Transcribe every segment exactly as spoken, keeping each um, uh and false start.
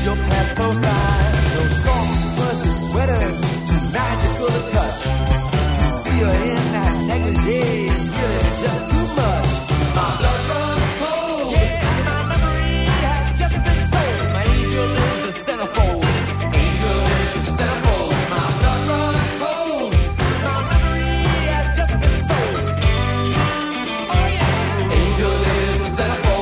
your past close by. Your soft, fuzzy sweaters, too magical to touch. To see her in that negligee is really just too much. My blood runs cold, yeah, my memory has just been sold. My angel is the centerfold, angel is the centerfold. My blood runs cold, my memory has just been sold. Oh yeah, angel is the centerfold.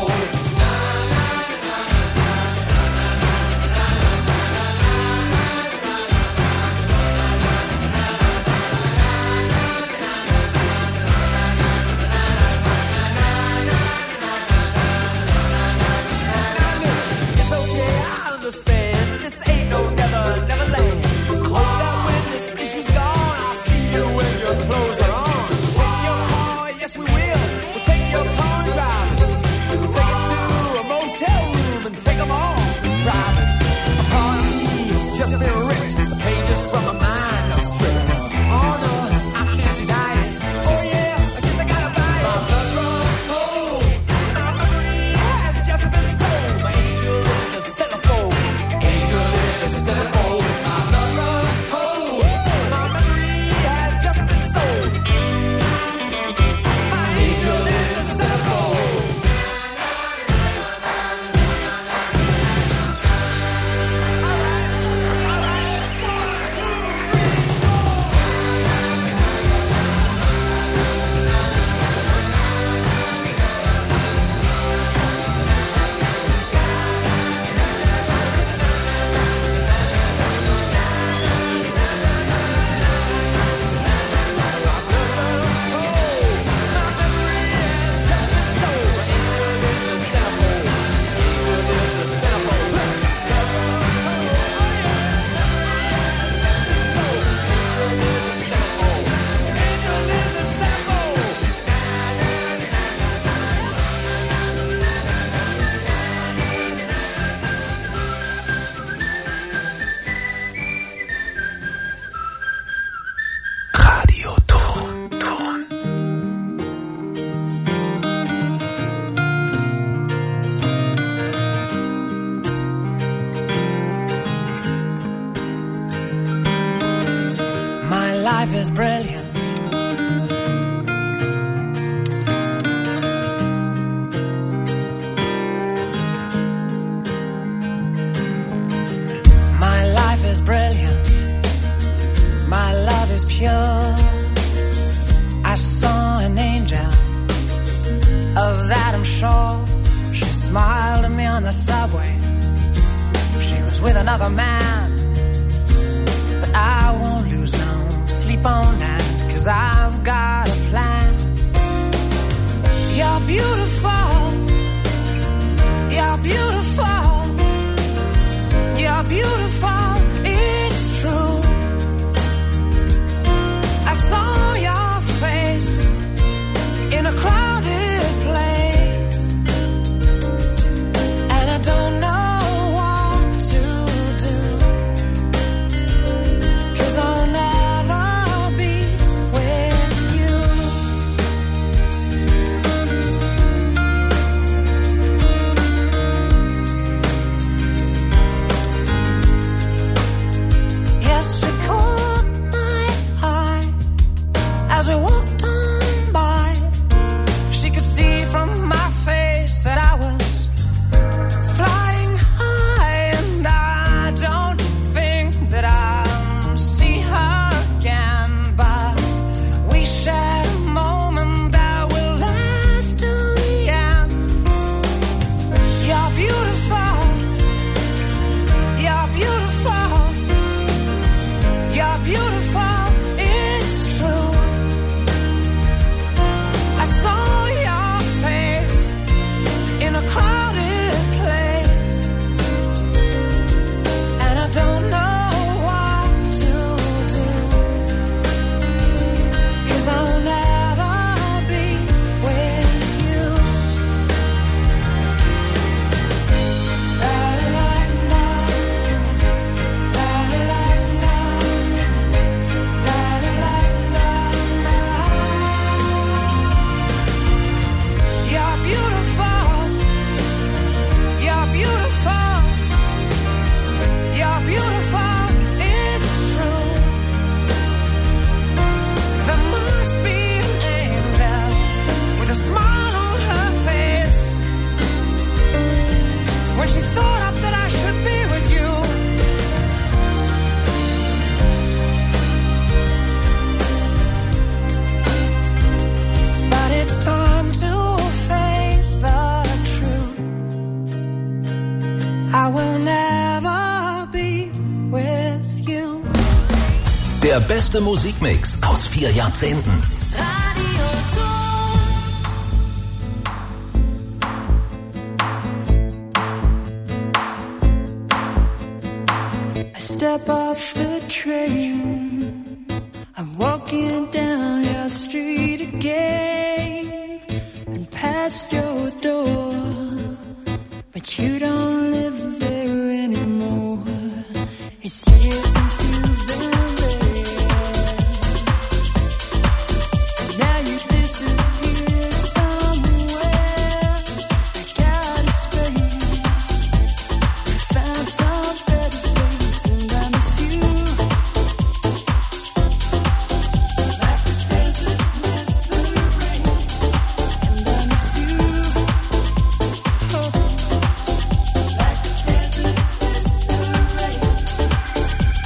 Just been ripped, the pages from my mind are stripped. Oh no, I can't deny it. Oh yeah, I guess I gotta buy it. My blood runs cold, my memory has just been sold. My angel in the centerfold, angel in the centerfold. My blood runs cold, my memory has just been sold. My angel in the centerfold. Life is brilliant. My life is brilliant. My love is pure. I saw an angel, of that I'm sure. She smiled at me on the subway. She was with another man, but I won't lose no sleep on that, 'cause I've got a plan. You're beautiful, you're beautiful, you're beautiful, it's true. I saw your face in a crowded place, and I don't know what to do, 'cause I'll never Der beste Musikmix aus vier Jahrzehnten. Radio Ton. I step off the train. I'm walking down your street again and past your door, but you don't live there anymore. It's years since you've been there. Now you disappeared somewhere. I got a space. You found some better place, and I miss you. Like the deserts miss the rain, and I miss you. Oh. Like the deserts miss the rain.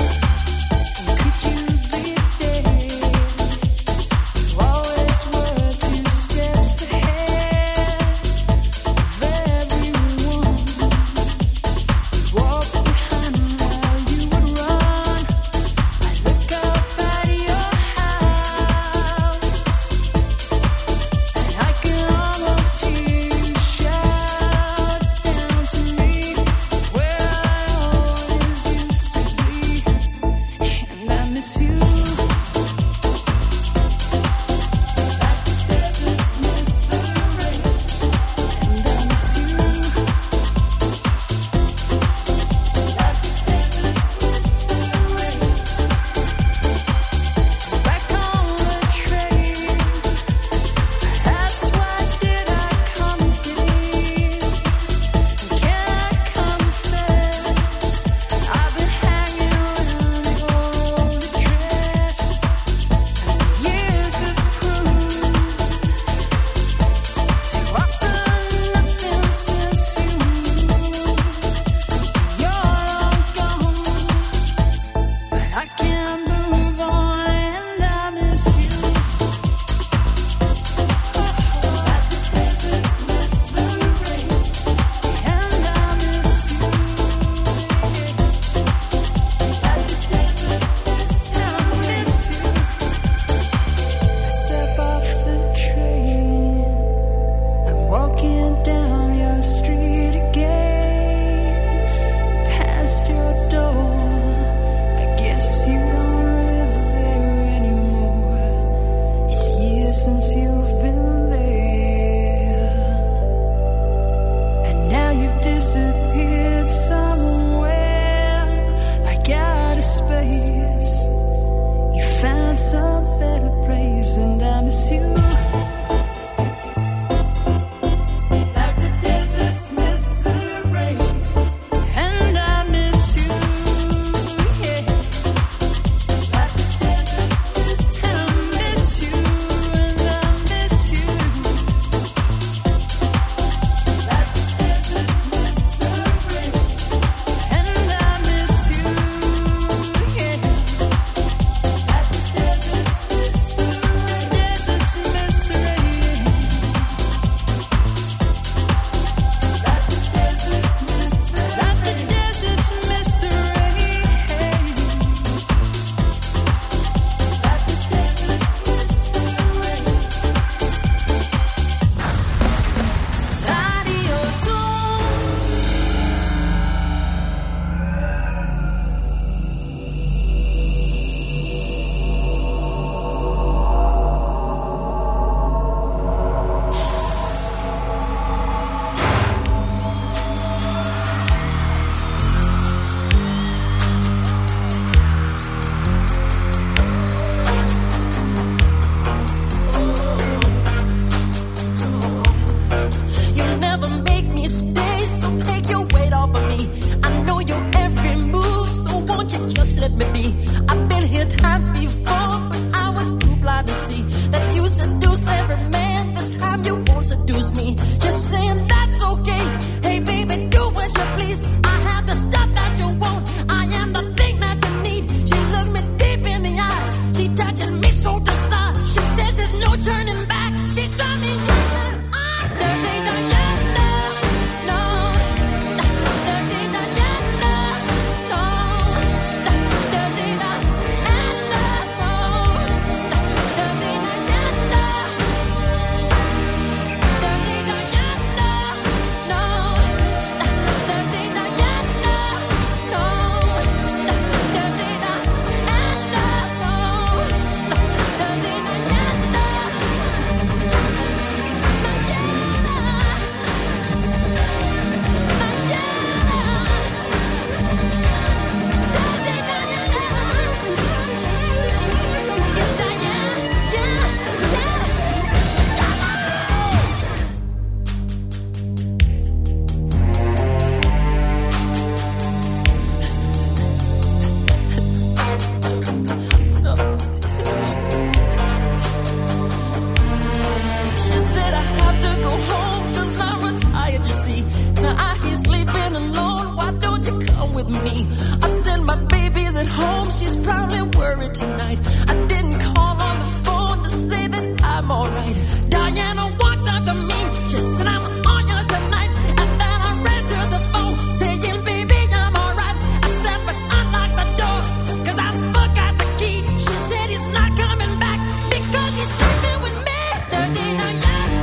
me. I said my baby's at home, she's probably worried tonight. I didn't call on the phone to say that I'm alright. Diana walked up to me, she said I'm on yours tonight. And then I ran to the phone, saying baby I'm alright. I said but unlock the door, cause I forgot the key. She said he's not coming back, because he's sleeping with me. Dirty night.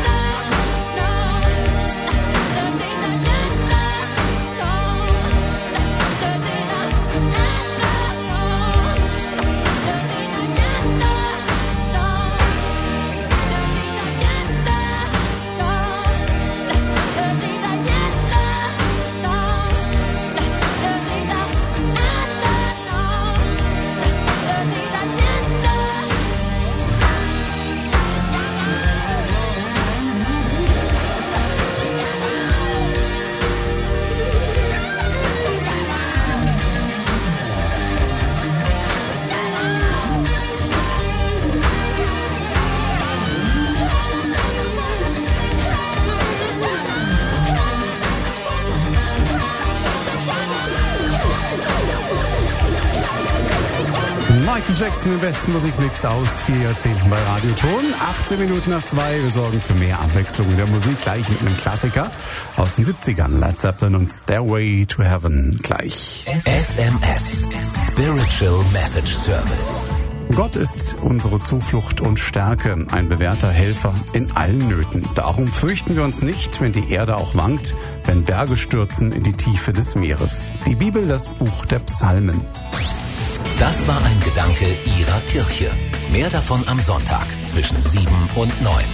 Michael Jackson im besten Musikmix aus vier Jahrzehnten bei Radioton. achtzehn Minuten nach zwei. Wir sorgen für mehr Abwechslung in der Musik. Gleich mit einem Klassiker aus den siebzigern. Led Zeppelin und Stairway to Heaven gleich. S M S. Spiritual Message Service. Gott ist unsere Zuflucht und Stärke, ein bewährter Helfer in allen Nöten. Darum fürchten wir uns nicht, wenn die Erde auch wankt, wenn Berge stürzen in die Tiefe des Meeres. Die Bibel, das Buch der Psalmen. Das war ein Gedanke Ihrer Kirche. Mehr davon am Sonntag zwischen sieben und neun.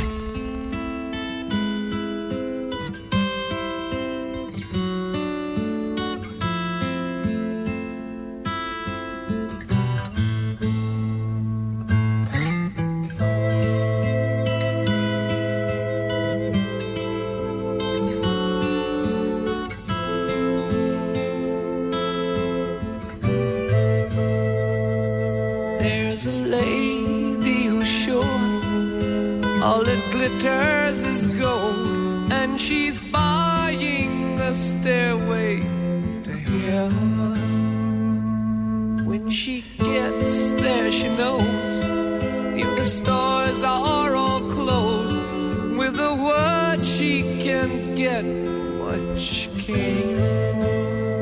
All that glitters is gold, and she's buying the stairway to heaven. When she gets there, she knows if the stores are all closed, with a word she can get what she came for.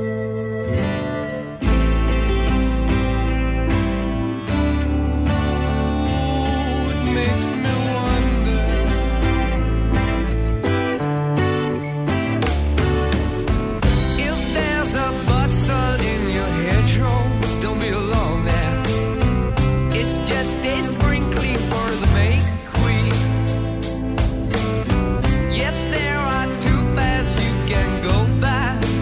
Just a sprinkling for the May Queen. Yes, there are two paths you can go by.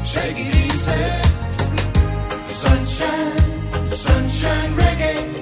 Take it easy. Sunshine, sunshine reggae.